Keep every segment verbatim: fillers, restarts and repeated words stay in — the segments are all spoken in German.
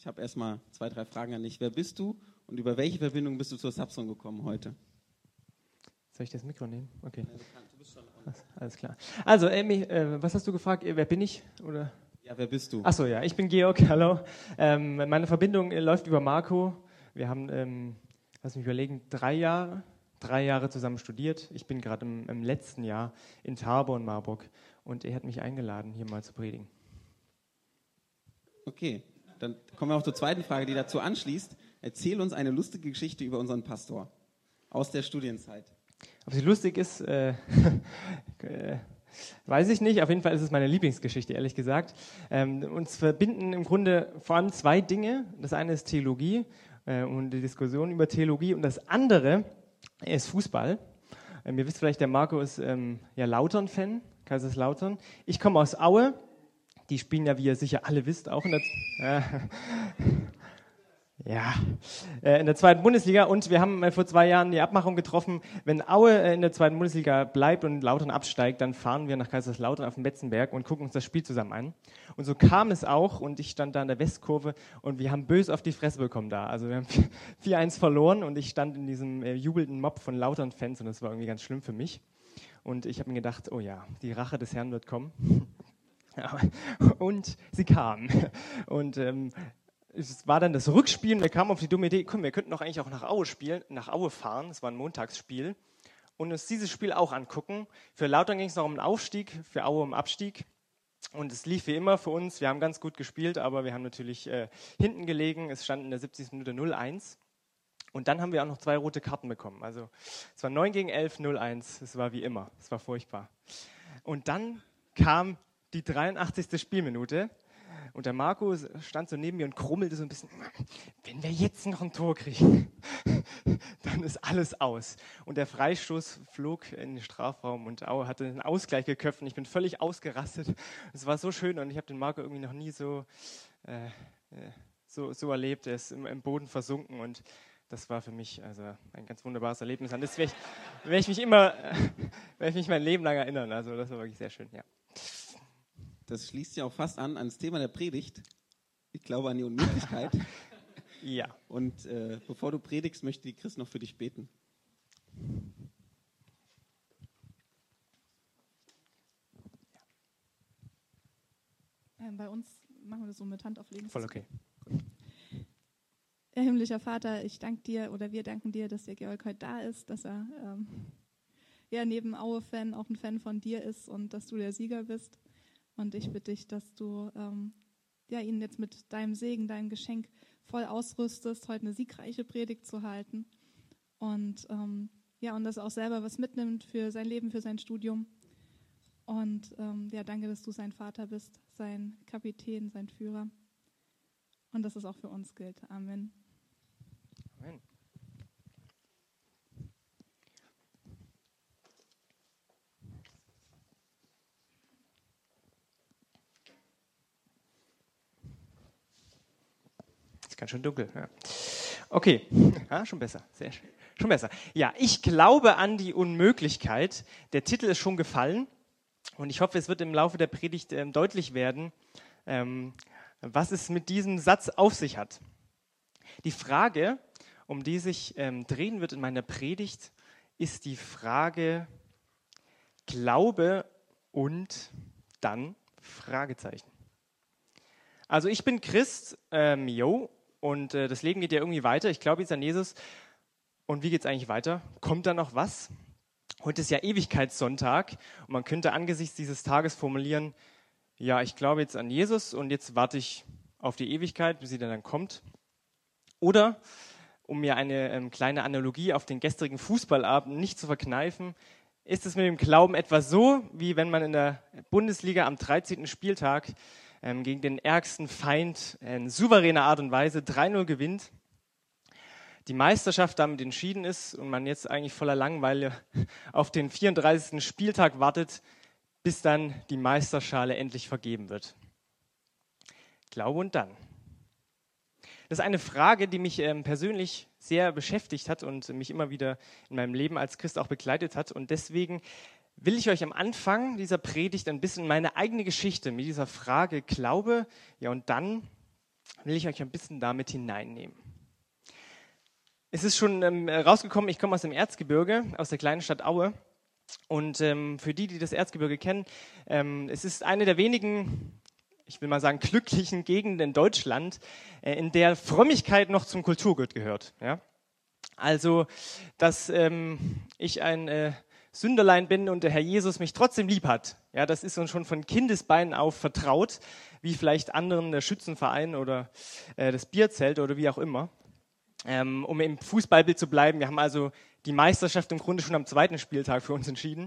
Ich habe erstmal zwei, drei Fragen an dich. Wer bist du und über welche Verbindung bist du zur Sapson gekommen heute? Soll ich das Mikro nehmen? Okay. Ja, du kannst, du bist schon on. Alles klar. Also, Amy, äh, was hast du gefragt? Wer bin ich? Oder? Ja, wer bist du? Achso, ja, ich bin Georg, hallo. Ähm, meine Verbindung äh, läuft über Marco. Wir haben, ähm, lass mich überlegen, drei Jahre, drei Jahre zusammen studiert. Ich bin gerade im, im letzten Jahr in Tarbor in Marburg und er hat mich eingeladen, hier mal zu predigen. Okay, dann kommen wir auch zur zweiten Frage, die dazu anschließt. Erzähl uns eine lustige Geschichte über unseren Pastor aus der Studienzeit. Ob sie lustig ist, äh, äh, weiß ich nicht. Auf jeden Fall ist es meine Lieblingsgeschichte, ehrlich gesagt. Ähm, uns verbinden im Grunde vor allem zwei Dinge. Das eine ist Theologie äh, und die Diskussion über Theologie und das andere ist Fußball. Ähm, ihr wisst vielleicht, der Marco ist ähm, ja Lautern-Fan, Kaiserslautern. Ich komme aus Aue. Die spielen ja, wie ihr sicher alle wisst, auch in der, äh, ja, äh, in der zweiten Bundesliga. Und wir haben äh, vor zwei Jahren die Abmachung getroffen, wenn Aue äh, in der zweiten Bundesliga bleibt und Lautern absteigt, dann fahren wir nach Kaiserslautern auf den Betzenberg und gucken uns das Spiel zusammen an. Und so kam es auch und ich stand da in der Westkurve und wir haben böse auf die Fresse bekommen da. Also wir haben vier eins verloren und ich stand in diesem äh, jubelnden Mob von Lautern-Fans und das war irgendwie ganz schlimm für mich. Und ich habe mir gedacht, oh ja, die Rache des Herrn wird kommen. Und sie kam. Und ähm, es war dann das Rückspiel und wir kamen auf die dumme Idee, komm, wir könnten doch eigentlich auch nach Aue spielen, nach Aue fahren. Es war ein Montagsspiel. Und uns dieses Spiel auch angucken. Für Lautern ging es noch um den Aufstieg, für Aue um Abstieg. Und es lief wie immer für uns. Wir haben ganz gut gespielt, aber wir haben natürlich äh, hinten gelegen. Es stand in der siebzigsten Minute null eins. Und dann haben wir auch noch zwei rote Karten bekommen. Also es war neun gegen elf, null eins. Es war wie immer. Es war furchtbar. Und dann kam die dreiundachtzigste Spielminute und der Marco stand so neben mir und krummelte so ein bisschen, wenn wir jetzt noch ein Tor kriegen, dann ist alles aus. Und der Freistoß flog in den Strafraum und Aue hatte einen Ausgleich geköpft und ich bin völlig ausgerastet. Es war so schön und ich habe den Marco irgendwie noch nie so, äh, so, so erlebt. Er ist im, im Boden versunken und das war für mich also ein ganz wunderbares Erlebnis. An das werde ich, werd ich mich immer, werde ich mich mein Leben lang erinnern. Also das war wirklich sehr schön, ja. Das schließt ja auch fast an ans Thema der Predigt. Ich glaube an die Unmöglichkeit. Ja. Und äh, bevor du predigst, möchte die Chris noch für dich beten. Ähm, bei uns machen wir das so mit Handauflegen. Voll okay. Herr himmlischer Vater, ich danke dir oder wir danken dir, dass der Georg heute da ist, dass er ähm, ja, neben Aue-Fan auch ein Fan von dir ist und dass du der Sieger bist. Und ich bitte dich, dass du ähm, ja, ihn jetzt mit deinem Segen, deinem Geschenk voll ausrüstest, heute eine siegreiche Predigt zu halten. Und, ähm, ja, und dass er auch selber was mitnimmt für sein Leben, für sein Studium. Und ähm, ja, danke, dass du sein Vater bist, sein Kapitän, sein Führer. Und dass es auch für uns gilt. Amen. Amen. Ganz schön dunkel. Ja. Okay, ja, schon besser, sehr schön. Schon besser. Ja, ich glaube an die Unmöglichkeit. Der Titel ist schon gefallen und ich hoffe, es wird im Laufe der Predigt ähm, deutlich werden, ähm, was es mit diesem Satz auf sich hat. Die Frage, um die sich ähm, drehen wird in meiner Predigt, ist die Frage Glaube und dann Fragezeichen. Also ich bin Christ, ähm, yo, und äh, das Leben geht ja irgendwie weiter. Ich glaube jetzt an Jesus. Und wie geht es eigentlich weiter? Kommt da noch was? Heute ist ja Ewigkeitssonntag und man könnte angesichts dieses Tages formulieren, ja, ich glaube jetzt an Jesus und jetzt warte ich auf die Ewigkeit, bis sie dann kommt. Oder, um mir eine ähm, kleine Analogie auf den gestrigen Fußballabend nicht zu verkneifen, ist es mit dem Glauben etwa so, wie wenn man in der Bundesliga am dreizehnten Spieltag ähm, gegen den ärgsten Feind in souveräner Art und Weise drei null gewinnt, die Meisterschaft damit entschieden ist und man jetzt eigentlich voller Langeweile auf den vierunddreißigsten Spieltag wartet, bis dann die Meisterschale endlich vergeben wird. Glaube und dann. Das ist eine Frage, die mich ähm, persönlich sehr beschäftigt hat und mich immer wieder in meinem Leben als Christ auch begleitet hat. Und deswegen will ich euch am Anfang dieser Predigt ein bisschen meine eigene Geschichte mit dieser Frage Glaube, ja und dann will ich euch ein bisschen damit hineinnehmen. Es ist schon ähm, rausgekommen, ich komme aus dem Erzgebirge, aus der kleinen Stadt Aue. Und ähm, für die, die das Erzgebirge kennen, ähm, es ist eine der wenigen, ich will mal sagen, glücklichen Gegenden in Deutschland, äh, in der Frömmigkeit noch zum Kulturgut gehört. Ja? Also, dass ähm, ich ein äh, Sünderlein bin und der Herr Jesus mich trotzdem lieb hat. Ja, das ist uns schon von Kindesbeinen auf vertraut, wie vielleicht anderen der Schützenverein oder äh, das Bierzelt oder wie auch immer. Ähm, um im Fußballbild zu bleiben, wir haben also die Meisterschaft im Grunde schon am zweiten Spieltag für uns entschieden.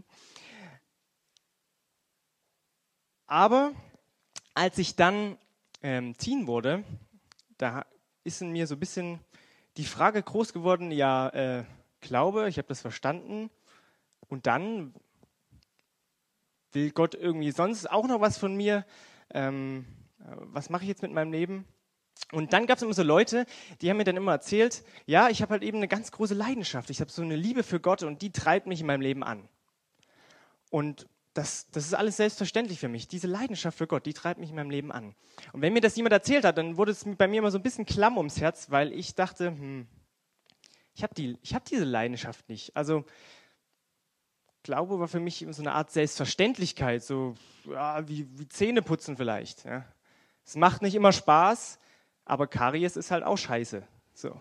Aber als ich dann ähm, Teen wurde, da ist in mir so ein bisschen die Frage groß geworden, ja, äh, Glaube, ich habe das verstanden, und dann will Gott irgendwie sonst auch noch was von mir, ähm, was mache ich jetzt mit meinem Leben? Und dann gab es immer so Leute, die haben mir dann immer erzählt, ja, ich habe halt eben eine ganz große Leidenschaft, ich habe so eine Liebe für Gott und die treibt mich in meinem Leben an. Und das, das ist alles selbstverständlich für mich, diese Leidenschaft für Gott, die treibt mich in meinem Leben an. Und wenn mir das jemand erzählt hat, dann wurde es bei mir immer so ein bisschen klamm ums Herz, weil ich dachte, hm, ich habe die, ich hab diese Leidenschaft nicht. Also Glaube war für mich so eine Art Selbstverständlichkeit, so ja, wie, wie Zähneputzen vielleicht. Ja. Es macht nicht immer Spaß, aber Karies ist halt auch scheiße. So.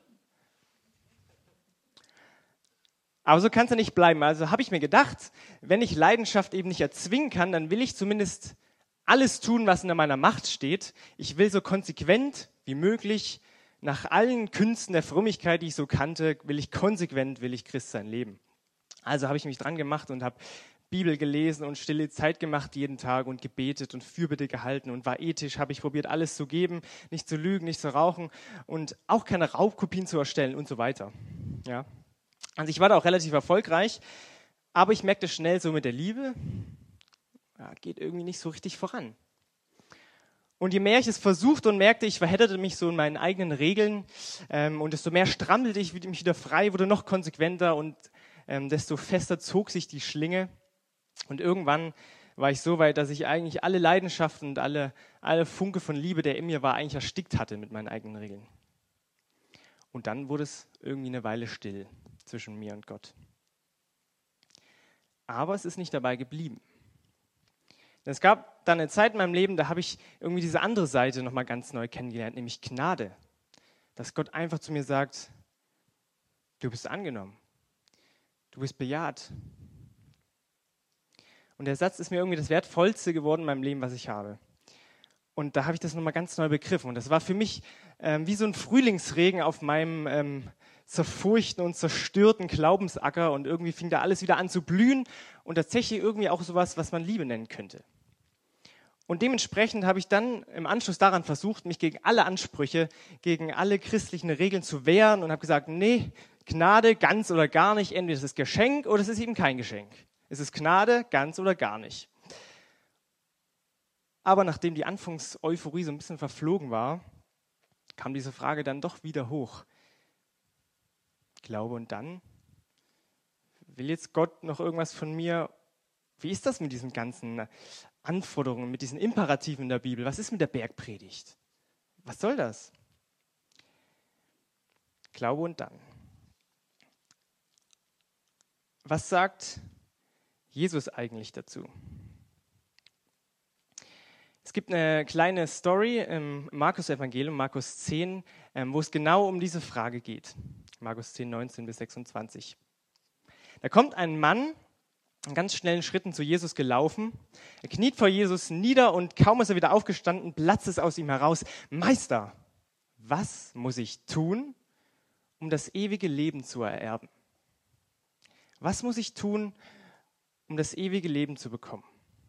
Aber so kann es ja nicht bleiben. Also habe ich mir gedacht, wenn ich Leidenschaft eben nicht erzwingen kann, dann will ich zumindest alles tun, was in meiner Macht steht. Ich will so konsequent wie möglich, nach allen Künsten der Frömmigkeit, die ich so kannte, will ich konsequent, will ich Christsein leben. Also habe ich mich dran gemacht und habe Bibel gelesen und stille Zeit gemacht jeden Tag und gebetet und Fürbitte gehalten und war ethisch, habe ich probiert, alles zu geben, nicht zu lügen, nicht zu rauchen und auch keine Raubkopien zu erstellen und so weiter. Ja. Also ich war da auch relativ erfolgreich, aber ich merkte schnell, so mit der Liebe ja, geht irgendwie nicht so richtig voran. Und je mehr ich es versuchte und merkte, ich verhedderte mich so in meinen eigenen Regeln ähm, und desto mehr strampelte ich mich wieder frei, wurde noch konsequenter und ähm, desto fester zog sich die Schlinge. Und irgendwann war ich so weit, dass ich eigentlich alle Leidenschaften und alle, alle Funke von Liebe, der in mir war, eigentlich erstickt hatte mit meinen eigenen Regeln. Und dann wurde es irgendwie eine Weile still zwischen mir und Gott. Aber es ist nicht dabei geblieben. Es gab dann eine Zeit in meinem Leben, da habe ich irgendwie diese andere Seite nochmal ganz neu kennengelernt, nämlich Gnade. Dass Gott einfach zu mir sagt, du bist angenommen, du bist bejaht. Und der Satz ist mir irgendwie das Wertvollste geworden in meinem Leben, was ich habe. Und da habe ich das nochmal ganz neu begriffen. Und das war für mich ähm, wie so ein Frühlingsregen auf meinem ähm, zerfurchten und zerstörten Glaubensacker. Und irgendwie fing da alles wieder an zu blühen. Und tatsächlich irgendwie auch sowas, was man Liebe nennen könnte. Und dementsprechend habe ich dann im Anschluss daran versucht, mich gegen alle Ansprüche, gegen alle christlichen Regeln zu wehren und habe gesagt, nee, Gnade ganz oder gar nicht. Entweder es ist Geschenk oder es ist eben kein Geschenk. Es ist Gnade, ganz oder gar nicht. Aber nachdem die Anfangseuphorie so ein bisschen verflogen war, kam diese Frage dann doch wieder hoch. Glaube und dann? Will jetzt Gott noch irgendwas von mir? Wie ist das mit diesen ganzen Anforderungen, mit diesen Imperativen in der Bibel? Was ist mit der Bergpredigt? Was soll das? Glaube und dann. Was sagt Jesus eigentlich dazu? Es gibt eine kleine Story im Markus-Evangelium, Markus zehn, wo es genau um diese Frage geht. Markus zehn, neunzehn bis sechsundzwanzig. Da kommt ein Mann in ganz schnellen Schritten zu Jesus gelaufen. Er kniet vor Jesus nieder und kaum ist er wieder aufgestanden, platzt es aus ihm heraus. Meister, was muss ich tun, um das ewige Leben zu ererben? Was muss ich tun, um das ewige Leben zu bekommen?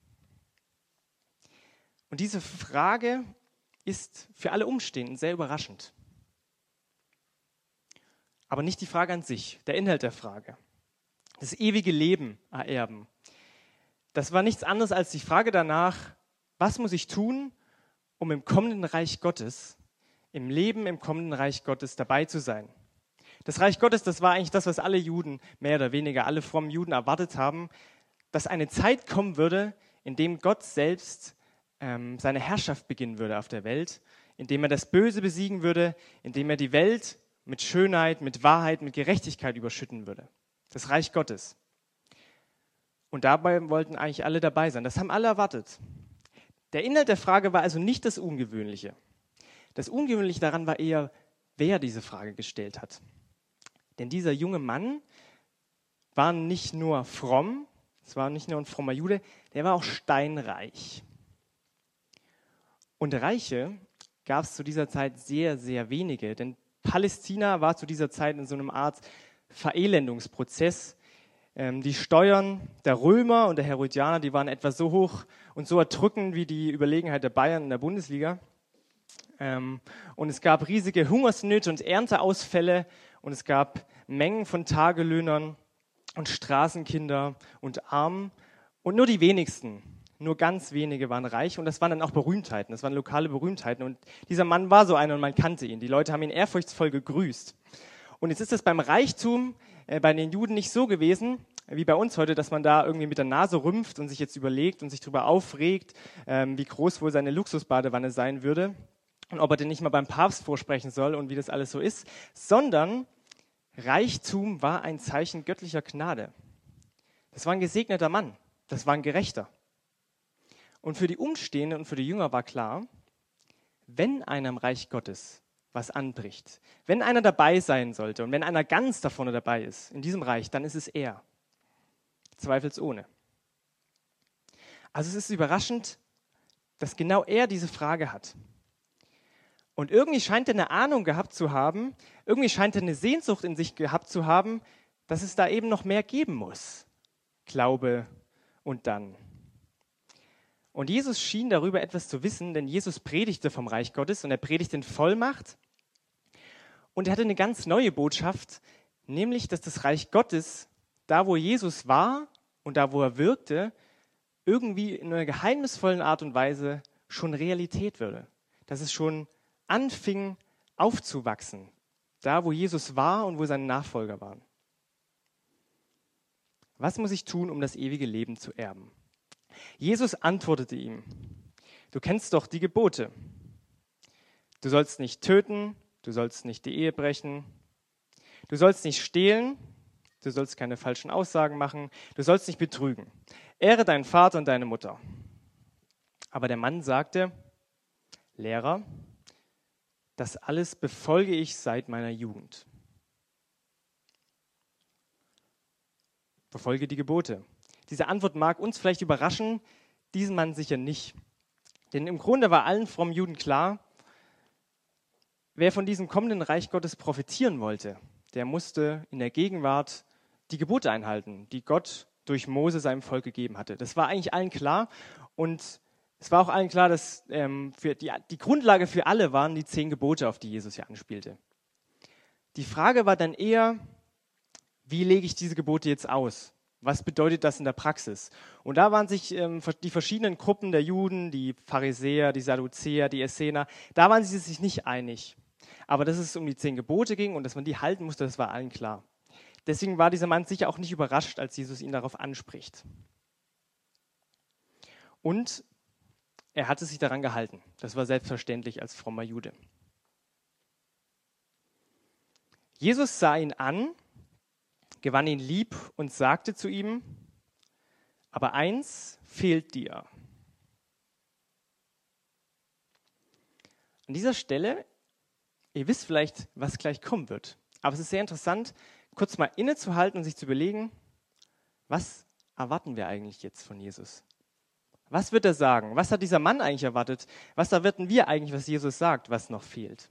Und diese Frage ist für alle Umstehenden sehr überraschend. Aber nicht die Frage an sich, der Inhalt der Frage. Das ewige Leben ererben. Das war nichts anderes als die Frage danach, was muss ich tun, um im kommenden Reich Gottes, im Leben im kommenden Reich Gottes dabei zu sein. Das Reich Gottes, das war eigentlich das, was alle Juden, mehr oder weniger alle frommen Juden erwartet haben, dass eine Zeit kommen würde, in dem Gott selbst ähm, seine Herrschaft beginnen würde auf der Welt, indem er das Böse besiegen würde, indem er die Welt mit Schönheit, mit Wahrheit, mit Gerechtigkeit überschütten würde. Das Reich Gottes. Und dabei wollten eigentlich alle dabei sein. Das haben alle erwartet. Der Inhalt der Frage war also nicht das Ungewöhnliche. Das Ungewöhnliche daran war eher, wer diese Frage gestellt hat. Denn dieser junge Mann war nicht nur fromm, es war nicht nur ein frommer Jude, der war auch steinreich. Und Reiche gab es zu dieser Zeit sehr, sehr wenige, denn Palästina war zu dieser Zeit in so einem Art Verelendungsprozess. Ähm, die Steuern der Römer und der Herodianer, die waren etwa so hoch und so erdrückend wie die Überlegenheit der Bayern in der Bundesliga. Ähm, und es gab riesige Hungersnöte und Ernteausfälle und es gab Mengen von Tagelöhnern und Straßenkinder und Armen. Und nur die wenigsten, nur ganz wenige waren reich und das waren dann auch Berühmtheiten, das waren lokale Berühmtheiten. Und dieser Mann war so einer und man kannte ihn. Die Leute haben ihn ehrfurchtsvoll gegrüßt. Und jetzt ist es beim Reichtum äh, bei den Juden nicht so gewesen, wie bei uns heute, dass man da irgendwie mit der Nase rümpft und sich jetzt überlegt und sich darüber aufregt, ähm, wie groß wohl seine Luxusbadewanne sein würde und ob er denn nicht mal beim Papst vorsprechen soll und wie das alles so ist, sondern Reichtum war ein Zeichen göttlicher Gnade. Das war ein gesegneter Mann, das war ein Gerechter. Und für die Umstehenden und für die Jünger war klar, wenn einer im Reich Gottes was anbricht, wenn einer dabei sein sollte und wenn einer ganz da vorne dabei ist in diesem Reich, dann ist es er. Zweifelsohne. Also es ist überraschend, dass genau er diese Frage hat. Und irgendwie scheint er eine Ahnung gehabt zu haben, irgendwie scheint er eine Sehnsucht in sich gehabt zu haben, dass es da eben noch mehr geben muss. Glaube und dann. Und Jesus schien darüber etwas zu wissen, denn Jesus predigte vom Reich Gottes und er predigte in Vollmacht. Und er hatte eine ganz neue Botschaft, nämlich, dass das Reich Gottes, da wo Jesus war und da wo er wirkte, irgendwie in einer geheimnisvollen Art und Weise schon Realität würde. Dass es schon anfing aufzuwachsen, da wo Jesus war und wo seine Nachfolger waren. Was muss ich tun, um das ewige Leben zu erben? Jesus antwortete ihm, du kennst doch die Gebote. Du sollst nicht töten, du sollst nicht die Ehe brechen, du sollst nicht stehlen, du sollst keine falschen Aussagen machen, du sollst nicht betrügen. Ehre deinen Vater und deine Mutter. Aber der Mann sagte, Lehrer, das alles befolge ich seit meiner Jugend. Befolge die Gebote. Diese Antwort mag uns vielleicht überraschen, diesen Mann sicher nicht. Denn im Grunde war allen frommen Juden klar, wer von diesem kommenden Reich Gottes profitieren wollte, der musste in der Gegenwart die Gebote einhalten, die Gott durch Mose seinem Volk gegeben hatte. Das war eigentlich allen klar und es war auch allen klar, dass ähm, für die, die Grundlage für alle waren die zehn Gebote, auf die Jesus ja anspielte. Die Frage war dann eher, wie lege ich diese Gebote jetzt aus? Was bedeutet das in der Praxis? Und da waren sich ähm, die verschiedenen Gruppen der Juden, die Pharisäer, die Sadduzäer, die Essener, da waren sie sich nicht einig. Aber dass es um die zehn Gebote ging und dass man die halten musste, das war allen klar. Deswegen war dieser Mann sicher auch nicht überrascht, als Jesus ihn darauf anspricht. Und er hatte sich daran gehalten. Das war selbstverständlich als frommer Jude. Jesus sah ihn an, gewann ihn lieb und sagte zu ihm, aber eins fehlt dir. An dieser Stelle, ihr wisst vielleicht, was gleich kommen wird, aber es ist sehr interessant, kurz mal innezuhalten und sich zu überlegen, was erwarten wir eigentlich jetzt von Jesus? Was wird er sagen? Was hat dieser Mann eigentlich erwartet? Was erwarten wir eigentlich, was Jesus sagt, was noch fehlt?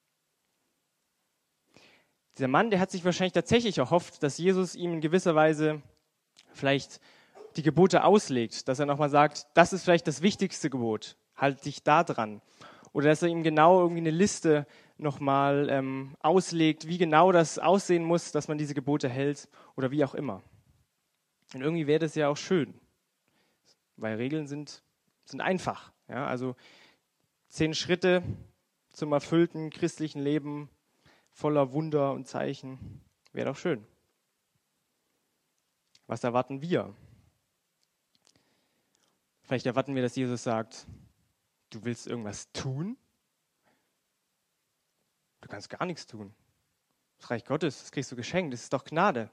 Dieser Mann, der hat sich wahrscheinlich tatsächlich erhofft, dass Jesus ihm in gewisser Weise vielleicht die Gebote auslegt, dass er nochmal sagt, das ist vielleicht das wichtigste Gebot, halt dich da dran. Oder dass er ihm genau irgendwie eine Liste nochmal ähm, auslegt, wie genau das aussehen muss, dass man diese Gebote hält oder wie auch immer. Und irgendwie wäre das ja auch schön, weil Regeln sind, sind einfach. Ja? Also zehn Schritte zum erfüllten christlichen Leben voller Wunder und Zeichen. Wäre doch schön. Was erwarten wir? Vielleicht erwarten wir, dass Jesus sagt, du willst irgendwas tun? kannst gar nichts tun. Das Reich Gottes, das kriegst du geschenkt, das ist doch Gnade.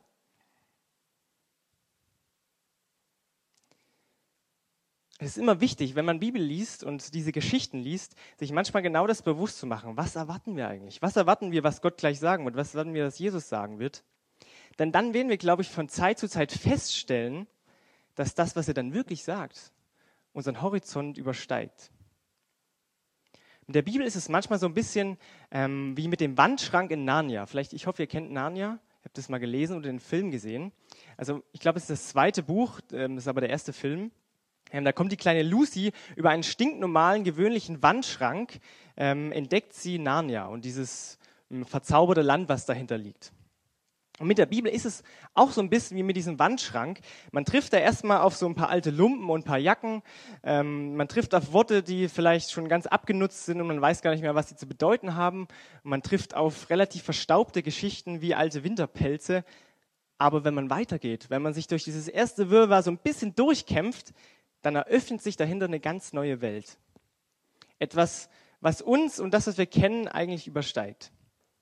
Es ist immer wichtig, wenn man Bibel liest und diese Geschichten liest, sich manchmal genau das bewusst zu machen. Was erwarten wir eigentlich? Was erwarten wir, was Gott gleich sagen wird? Was erwarten wir, was Jesus sagen wird? Denn dann werden wir, glaube ich, von Zeit zu Zeit feststellen, dass das, was er dann wirklich sagt, unseren Horizont übersteigt. Mit der Bibel ist es manchmal so ein bisschen ähm, wie mit dem Wandschrank in Narnia. Vielleicht, ich hoffe, ihr kennt Narnia. Ihr habt das mal gelesen oder den Film gesehen. Also ich glaube, es ist das zweite Buch, ähm, das ist aber der erste Film. Ähm, da kommt die kleine Lucy über einen stinknormalen, gewöhnlichen Wandschrank, ähm, entdeckt sie Narnia und dieses ähm, verzauberte Land, was dahinter liegt. Und mit der Bibel ist es auch so ein bisschen wie mit diesem Wandschrank. Man trifft da erstmal auf so ein paar alte Lumpen und ein paar Jacken. Ähm, man trifft auf Worte, die vielleicht schon ganz abgenutzt sind und man weiß gar nicht mehr, was sie zu bedeuten haben. Und man trifft auf relativ verstaubte Geschichten wie alte Winterpelze. Aber wenn man weitergeht, wenn man sich durch dieses erste Wirrwarr so ein bisschen durchkämpft, dann eröffnet sich dahinter eine ganz neue Welt. Etwas, was uns und das, was wir kennen, eigentlich übersteigt.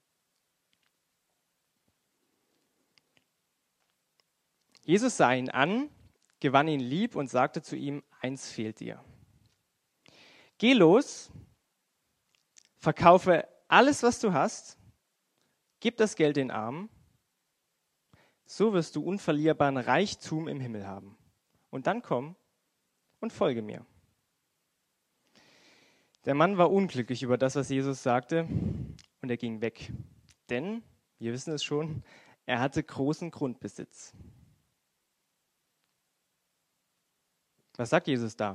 Jesus sah ihn an, gewann ihn lieb und sagte zu ihm, eins fehlt dir. Geh los, verkaufe alles, was du hast, gib das Geld den Armen, so wirst du unverlierbaren Reichtum im Himmel haben. Und dann komm und folge mir. Der Mann war unglücklich über das, was Jesus sagte, und er ging weg. Denn, wir wissen es schon, er hatte großen Grundbesitz. Was sagt Jesus da?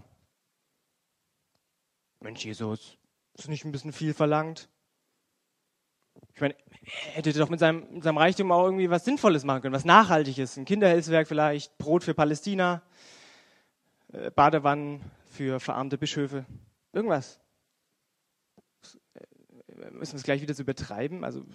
Mensch, Jesus, ist nicht ein bisschen viel verlangt? Ich meine, er hätte doch mit seinem, mit seinem Reichtum auch irgendwie was Sinnvolles machen können, was Nachhaltiges, ein Kinderhilfswerk vielleicht, Brot für Palästina, äh, Badewannen für verarmte Bischöfe, irgendwas. Äh, müssen wir es gleich wieder so übertreiben? Also,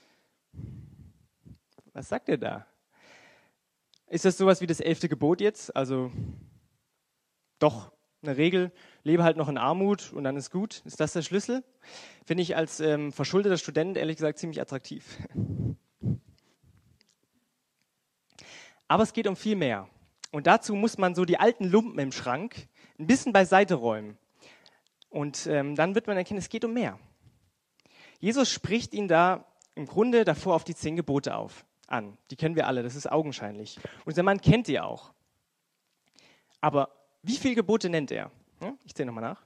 was sagt er da? Ist das sowas wie das elfte Gebot jetzt? Also, doch, eine Regel, lebe halt noch in Armut und dann ist gut. Ist das der Schlüssel? Finde ich als ähm, verschuldeter Student ehrlich gesagt ziemlich attraktiv. Aber es geht um viel mehr. Und dazu muss man so die alten Lumpen im Schrank ein bisschen beiseite räumen. Und ähm, dann wird man erkennen, es geht um mehr. Jesus spricht ihn da im Grunde davor auf die zehn Gebote auf, an. Die kennen wir alle, das ist augenscheinlich. Und der Mann kennt die auch. Aber wie viele Gebote nennt er? Ich zähle nochmal nach.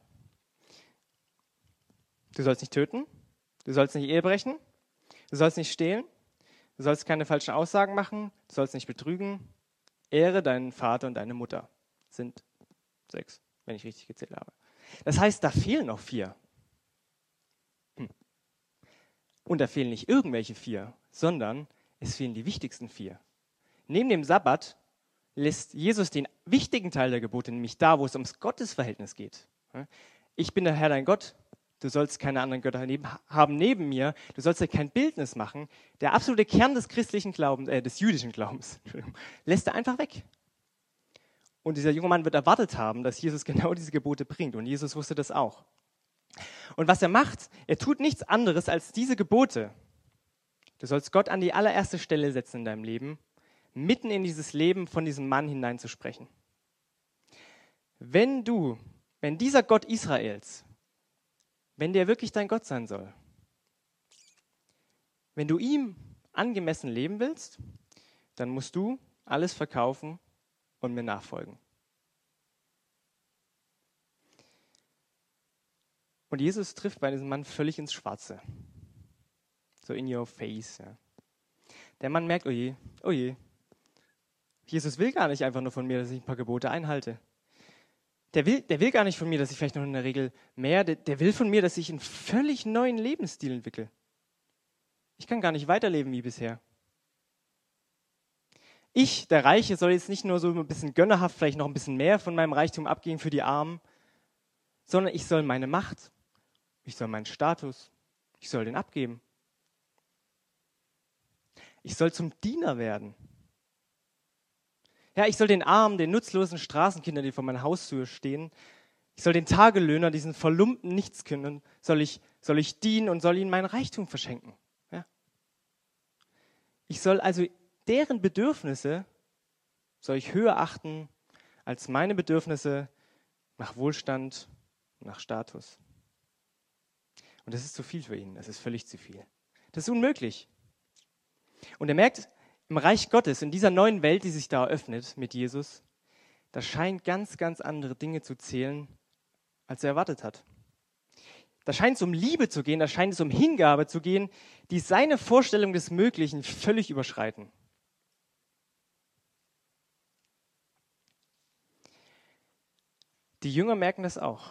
Du sollst nicht töten, du sollst nicht Ehe brechen, du sollst nicht stehlen, du sollst keine falschen Aussagen machen, du sollst nicht betrügen, ehre deinen Vater und deine Mutter. Das sind sechs, wenn ich richtig gezählt habe. Das heißt, da fehlen noch vier. Hm. Und da fehlen nicht irgendwelche vier, sondern es fehlen die wichtigsten vier. Neben dem Sabbat lässt Jesus den wichtigen Teil der Gebote, nämlich da, wo es ums Gottesverhältnis geht. Ich bin der Herr, dein Gott, du sollst keine anderen Götter neben, haben neben mir, du sollst dir kein Bildnis machen. Der absolute Kern des christlichen Glaubens, äh, des jüdischen Glaubens, lässt er einfach weg. Und dieser junge Mann wird erwartet haben, dass Jesus genau diese Gebote bringt. Und Jesus wusste das auch. Und was er macht, er tut nichts anderes als diese Gebote. Du sollst Gott an die allererste Stelle setzen in deinem Leben, mitten in dieses Leben von diesem Mann hineinzusprechen. Wenn du, wenn dieser Gott Israels, wenn der wirklich dein Gott sein soll, wenn du ihm angemessen leben willst, dann musst du alles verkaufen und mir nachfolgen. Und Jesus trifft bei diesem Mann völlig ins Schwarze. So in your face. Ja. Der Mann merkt, oh je, oh je, Jesus will gar nicht einfach nur von mir, dass ich ein paar Gebote einhalte. Der will, der will gar nicht von mir, dass ich vielleicht noch in der Regel mehr, der, der will von mir, dass ich einen völlig neuen Lebensstil entwickle. Ich kann gar nicht weiterleben wie bisher. Ich, der Reiche, soll jetzt nicht nur so ein bisschen gönnerhaft vielleicht noch ein bisschen mehr von meinem Reichtum abgeben für die Armen, sondern ich soll meine Macht, ich soll meinen Status, ich soll den abgeben. Ich soll zum Diener werden. Ja, ich soll den Armen, den nutzlosen Straßenkindern, die vor meiner Haustür stehen, ich soll den Tagelöhner, diesen verlumpten Nichtskindern, soll ich, Soll ich dienen und soll ihnen meinen Reichtum verschenken? Ja. Ich soll also deren Bedürfnisse soll ich höher achten als meine Bedürfnisse nach Wohlstand, nach Status. Und das ist zu viel für ihn, das ist völlig zu viel. Das ist unmöglich. Und er merkt, im Reich Gottes, in dieser neuen Welt, die sich da eröffnet mit Jesus, da scheinen ganz, ganz andere Dinge zu zählen, als er erwartet hat. Da scheint es um Liebe zu gehen, da scheint es um Hingabe zu gehen, die seine Vorstellung des Möglichen völlig überschreiten. Die Jünger merken das auch.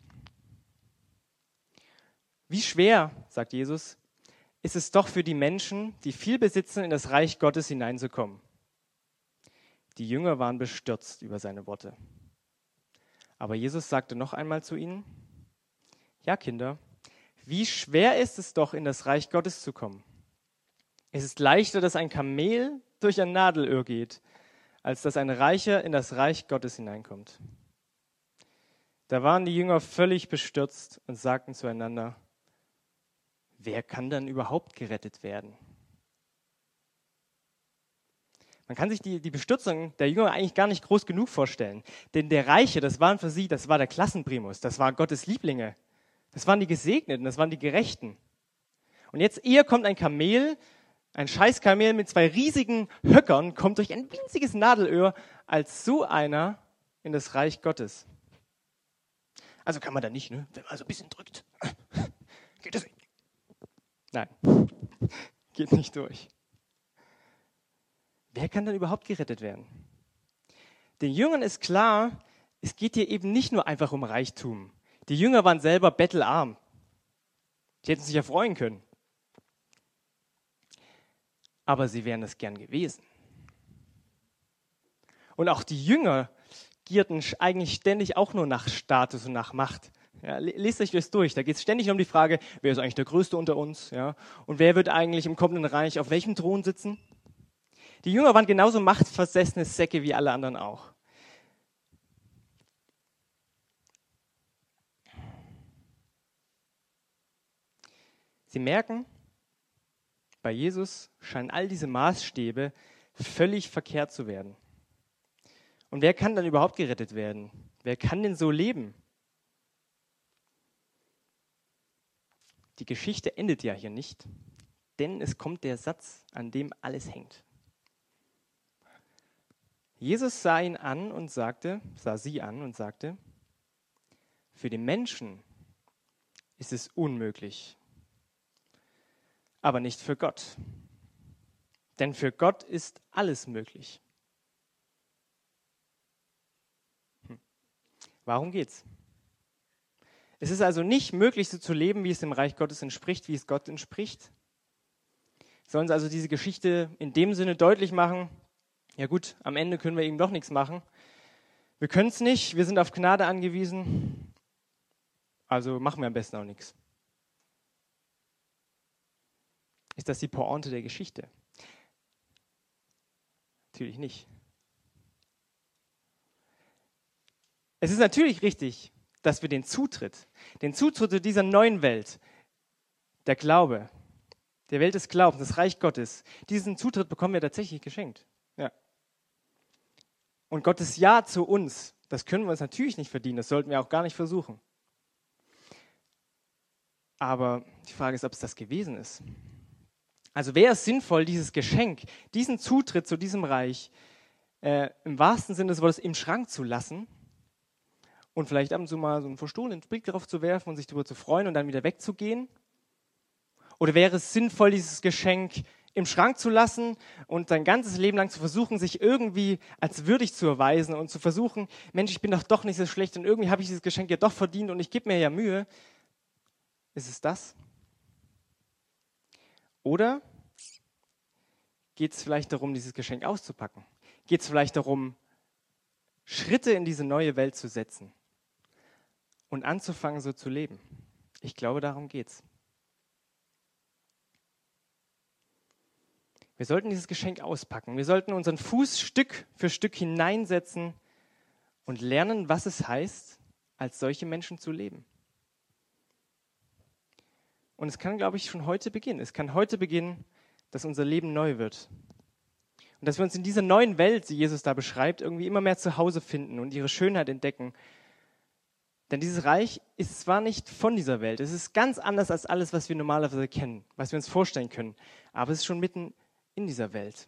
Wie schwer, sagt Jesus, ist es doch für die Menschen, die viel besitzen, in das Reich Gottes hineinzukommen. Die Jünger waren bestürzt über seine Worte. Aber Jesus sagte noch einmal zu ihnen, ja Kinder, wie schwer ist es doch, in das Reich Gottes zu kommen. Es ist leichter, dass ein Kamel durch ein Nadelöhr geht, als dass ein Reicher in das Reich Gottes hineinkommt. Da waren die Jünger völlig bestürzt und sagten zueinander, wer kann dann überhaupt gerettet werden? Man kann sich die, die Bestürzung der Jünger eigentlich gar nicht groß genug vorstellen. Denn der Reiche, das waren für sie, das war der Klassenprimus, das waren Gottes Lieblinge. Das waren die Gesegneten, das waren die Gerechten. Und jetzt eher kommt ein Kamel, ein Scheißkamel mit zwei riesigen Höckern, kommt durch ein winziges Nadelöhr als so einer in das Reich Gottes. Also kann man da nicht, ne? Wenn man so ein bisschen drückt, geht das nicht. Nein, geht nicht durch. Wer kann dann überhaupt gerettet werden? Den Jüngern ist klar, es geht hier eben nicht nur einfach um Reichtum. Die Jünger waren selber bettelarm. Die hätten sich ja freuen können. Aber sie wären es gern gewesen. Und auch die Jünger gierten eigentlich ständig auch nur nach Status und nach Macht. Ja, lest euch das durch. Da geht es ständig um die Frage, wer ist eigentlich der Größte unter uns? Ja? Und wer wird eigentlich im kommenden Reich auf welchem Thron sitzen? Die Jünger waren genauso machtversessene Säcke wie alle anderen auch. Sie merken, bei Jesus scheinen all diese Maßstäbe völlig verkehrt zu werden. Und wer kann dann überhaupt gerettet werden? Wer kann denn so leben? Die Geschichte endet ja hier nicht, denn es kommt der Satz, an dem alles hängt. Jesus sah ihn an und sagte, sah sie an und sagte, für den Menschen ist es unmöglich, aber nicht für Gott. Denn für Gott ist alles möglich. Hm. Warum geht's? Es ist also nicht möglich, so zu leben, wie es dem Reich Gottes entspricht, wie es Gott entspricht. Sollen sie also diese Geschichte in dem Sinne deutlich machen, ja gut, am Ende können wir eben doch nichts machen. Wir können es nicht, wir sind auf Gnade angewiesen, also machen wir am besten auch nichts. Ist das die Pointe der Geschichte? Natürlich nicht. Es ist natürlich richtig, dass wir den Zutritt, den Zutritt zu dieser neuen Welt, der Glaube, der Welt des Glaubens, das Reich Gottes, diesen Zutritt bekommen wir tatsächlich geschenkt. Ja. Und Gottes Ja zu uns, das können wir uns natürlich nicht verdienen, das sollten wir auch gar nicht versuchen. Aber die Frage ist, ob es das gewesen ist. Also wäre es sinnvoll, dieses Geschenk, diesen Zutritt zu diesem Reich äh, im wahrsten Sinne des Wortes im Schrank zu lassen und vielleicht ab und zu mal so einen verstohlenen Blick darauf zu werfen und sich darüber zu freuen und dann wieder wegzugehen? Oder wäre es sinnvoll, dieses Geschenk im Schrank zu lassen und sein ganzes Leben lang zu versuchen, sich irgendwie als würdig zu erweisen und zu versuchen, Mensch, ich bin doch doch nicht so schlecht und irgendwie habe ich dieses Geschenk ja doch verdient und ich gebe mir ja Mühe. Ist es das? Oder geht es vielleicht darum, dieses Geschenk auszupacken? Geht es vielleicht darum, Schritte in diese neue Welt zu setzen und anzufangen, so zu leben? Ich glaube, darum geht's. Wir sollten dieses Geschenk auspacken. Wir sollten unseren Fuß Stück für Stück hineinsetzen und lernen, was es heißt, als solche Menschen zu leben. Und es kann, glaube ich, schon heute beginnen. Es kann heute beginnen, dass unser Leben neu wird. Und dass wir uns in dieser neuen Welt, die Jesus da beschreibt, irgendwie immer mehr zu Hause finden und ihre Schönheit entdecken. Denn dieses Reich ist zwar nicht von dieser Welt, es ist ganz anders als alles, was wir normalerweise kennen, was wir uns vorstellen können, aber es ist schon mitten in dieser Welt.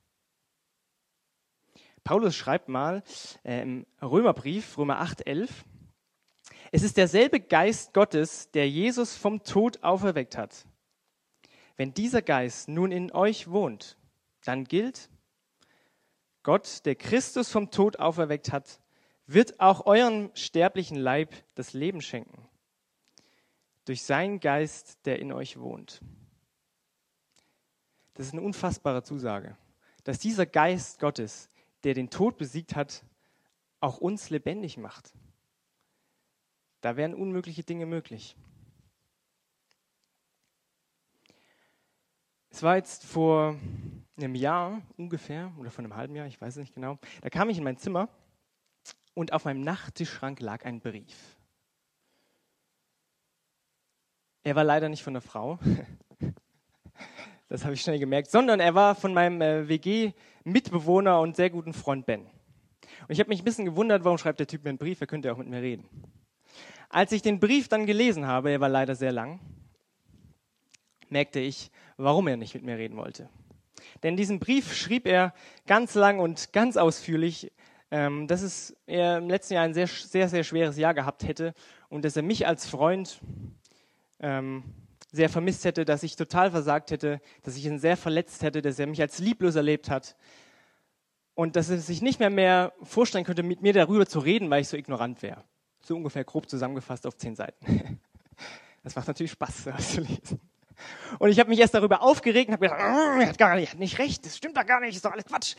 Paulus schreibt mal äh, im Römerbrief, Römer acht, elf, es ist derselbe Geist Gottes, der Jesus vom Tod auferweckt hat. Wenn dieser Geist nun in euch wohnt, dann gilt, Gott, der Christus vom Tod auferweckt hat, wird auch eurem sterblichen Leib das Leben schenken. Durch seinen Geist, der in euch wohnt. Das ist eine unfassbare Zusage, dass dieser Geist Gottes, der den Tod besiegt hat, auch uns lebendig macht. Da wären unmögliche Dinge möglich. Es war jetzt vor einem Jahr ungefähr, oder vor einem halben Jahr, ich weiß es nicht genau, da kam ich in mein Zimmer und auf meinem Nachttischschrank lag ein Brief. Er war leider nicht von der Frau, das habe ich schnell gemerkt, sondern er war von meinem äh, W G-Mitbewohner und sehr guten Freund Ben. Und ich habe mich ein bisschen gewundert, warum schreibt der Typ mir einen Brief, er könnte ja auch mit mir reden. Als ich den Brief dann gelesen habe, er war leider sehr lang, merkte ich, warum er nicht mit mir reden wollte. Denn diesen Brief schrieb er ganz lang und ganz ausführlich, ähm, dass es er im letzten Jahr ein sehr, sehr, sehr schweres Jahr gehabt hätte und dass er mich als Freund ähm, sehr vermisst hätte, dass ich total versagt hätte, dass ich ihn sehr verletzt hätte, dass er mich als lieblos erlebt hat und dass er sich nicht mehr mehr vorstellen könnte, mit mir darüber zu reden, weil ich so ignorant wäre. So ungefähr grob zusammengefasst auf zehn Seiten. Das macht natürlich Spaß, das zu lesen. Und ich habe mich erst darüber aufgeregt und habe gedacht, er hat gar nicht, er hat nicht recht, das stimmt doch gar nicht, ist doch alles Quatsch.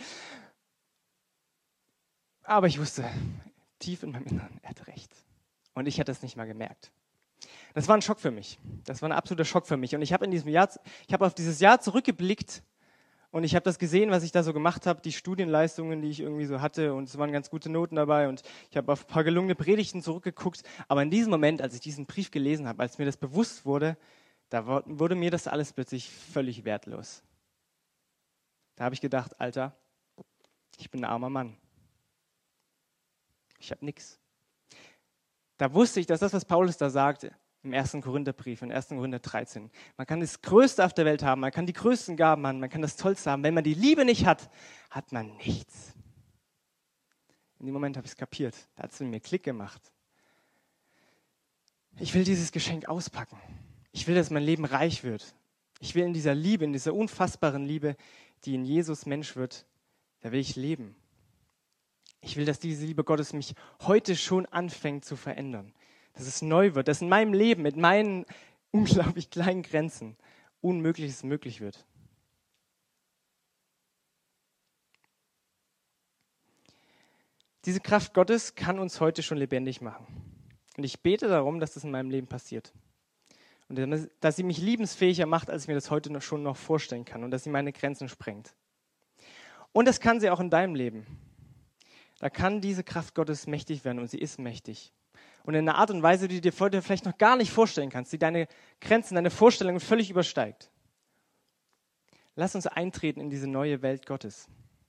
Aber ich wusste, tief in meinem Inneren, er hat recht. Und ich hatte es nicht mal gemerkt. Das war ein Schock für mich. Das war ein absoluter Schock für mich. Und ich habe in diesem Jahr, ich habe auf dieses Jahr zurückgeblickt und ich habe das gesehen, was ich da so gemacht habe, die Studienleistungen, die ich irgendwie so hatte, und es waren ganz gute Noten dabei und ich habe auf ein paar gelungene Predigten zurückgeguckt. Aber in diesem Moment, als ich diesen Brief gelesen habe, als mir das bewusst wurde, da wurde mir das alles plötzlich völlig wertlos. Da habe ich gedacht, Alter, ich bin ein armer Mann. Ich habe nichts. Da wusste ich, dass das, was Paulus da sagt, im ersten Korintherbrief, in ersten Korinther dreizehn, man kann das Größte auf der Welt haben, man kann die größten Gaben haben, man kann das Tollste haben. Wenn man die Liebe nicht hat, hat man nichts. In dem Moment habe ich es kapiert. Da hat es in mir Klick gemacht. Ich will dieses Geschenk auspacken. Ich will, dass mein Leben reich wird. Ich will in dieser Liebe, in dieser unfassbaren Liebe, die in Jesus Mensch wird, da will ich leben. Ich will, dass diese Liebe Gottes mich heute schon anfängt zu verändern. Dass es neu wird, dass in meinem Leben, mit meinen unglaublich kleinen Grenzen, Unmögliches möglich wird. Diese Kraft Gottes kann uns heute schon lebendig machen. Und ich bete darum, dass das in meinem Leben passiert. Und dass sie mich liebensfähiger macht, als ich mir das heute noch schon noch vorstellen kann. Und dass sie meine Grenzen sprengt. Und das kann sie auch in deinem Leben. Da kann diese Kraft Gottes mächtig werden und sie ist mächtig. Und in einer Art und Weise, die du dir heute vielleicht noch gar nicht vorstellen kannst, die deine Grenzen, deine Vorstellungen völlig übersteigt. Lass uns eintreten in diese neue Welt Gottes.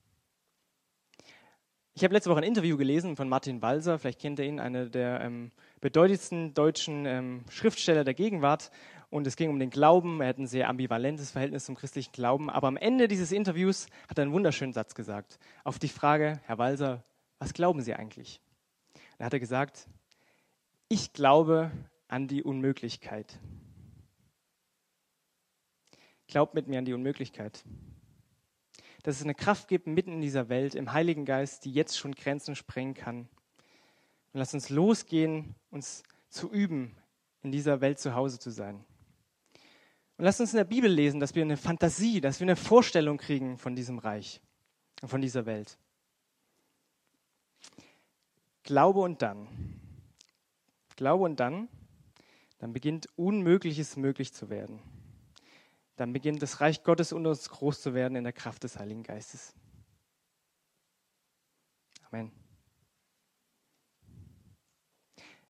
Ich habe letzte Woche ein Interview gelesen von Martin Walser, vielleicht kennt ihr ihn, einer der ähm, bedeutendsten deutschen ähm, Schriftsteller der Gegenwart. Und es ging um den Glauben, er hat ein sehr ambivalentes Verhältnis zum christlichen Glauben. Aber am Ende dieses Interviews hat er einen wunderschönen Satz gesagt. Auf die Frage, Herr Walser, was glauben Sie eigentlich? Da hat er gesagt, ich glaube an die Unmöglichkeit. Glaubt mit mir an die Unmöglichkeit. Dass es eine Kraft gibt mitten in dieser Welt, im Heiligen Geist, die jetzt schon Grenzen sprengen kann. Und lasst uns losgehen, uns zu üben, in dieser Welt zu Hause zu sein. Und lasst uns in der Bibel lesen, dass wir eine Fantasie, dass wir eine Vorstellung kriegen von diesem Reich und von dieser Welt. Glaube und dann. Glaube und dann, dann beginnt Unmögliches möglich zu werden. Dann beginnt das Reich Gottes unter uns groß zu werden in der Kraft des Heiligen Geistes. Amen.